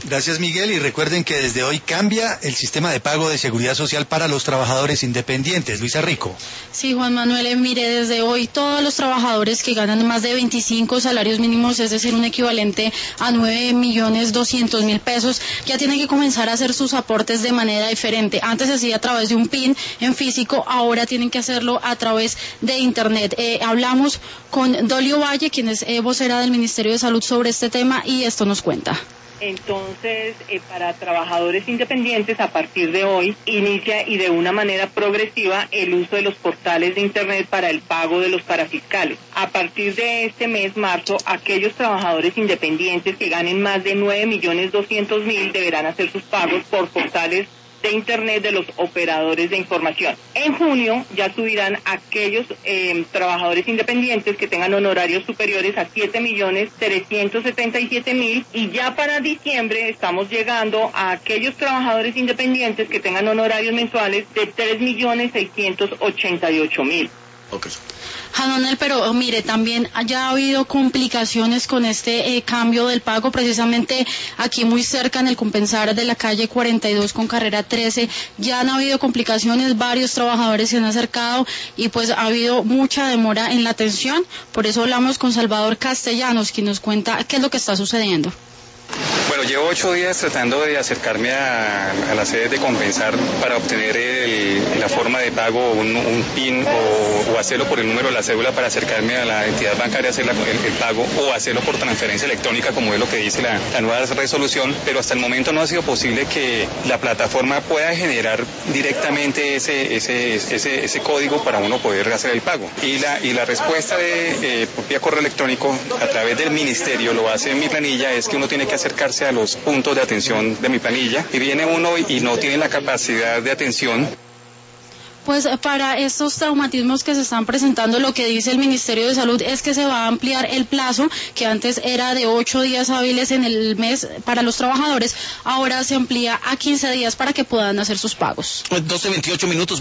Gracias, Miguel, y recuerden que desde hoy cambia el sistema de pago de seguridad social para los trabajadores independientes. Luisa Rico. Sí, Juan Manuel, mire, desde hoy todos los trabajadores que ganan más de 25 salarios mínimos, es decir, un equivalente a 9.200.000 pesos, ya tienen que comenzar a hacer sus aportes de manera diferente. Antes se hacía a través de un PIN en físico, ahora tienen que hacerlo a través de Internet. Hablamos con Dolio Valle, quien es vocera del Ministerio de Salud sobre este tema, y esto nos cuenta. Entonces, para trabajadores independientes, a partir de hoy, inicia y de una manera progresiva el uso de los portales de Internet para el pago de los parafiscales. A partir de este mes, marzo, aquellos trabajadores independientes que ganen más de 9.200.000 deberán hacer sus pagos por portales de Internet de los operadores de información. En junio ya subirán aquellos trabajadores independientes que tengan honorarios superiores a 7.377.000 y ya para diciembre estamos llegando a aquellos trabajadores independientes que tengan honorarios mensuales de 3.688.000. Okay. Janonel, pero mire, también ya ha habido complicaciones con este cambio del pago, precisamente aquí muy cerca en el Compensar de la calle 42 con carrera 13, ya han habido complicaciones, varios trabajadores se han acercado y pues ha habido mucha demora en la atención, por eso hablamos con Salvador Castellanos, quien nos cuenta qué es lo que está sucediendo. Bueno, llevo 8 días tratando de acercarme a la sede de Compensar para obtener la forma de pago, un PIN o hacerlo por el número de la cédula para acercarme a la entidad bancaria a hacer el pago o hacerlo por transferencia electrónica como es lo que dice la nueva resolución, pero hasta el momento no ha sido posible que la plataforma pueda generar directamente ese código para uno poder hacer el pago. Y la respuesta de vía correo electrónico a través del ministerio, lo hace en mi planilla, es que uno tiene que acercarse a los puntos de atención de mi planilla y viene uno y no tiene la capacidad de atención. Pues para estos traumatismos que se están presentando, lo que dice el Ministerio de Salud es que se va a ampliar el plazo, que antes era de 8 días hábiles en el mes para los trabajadores, ahora se amplía a 15 días para que puedan hacer sus pagos. 12:28 minutos.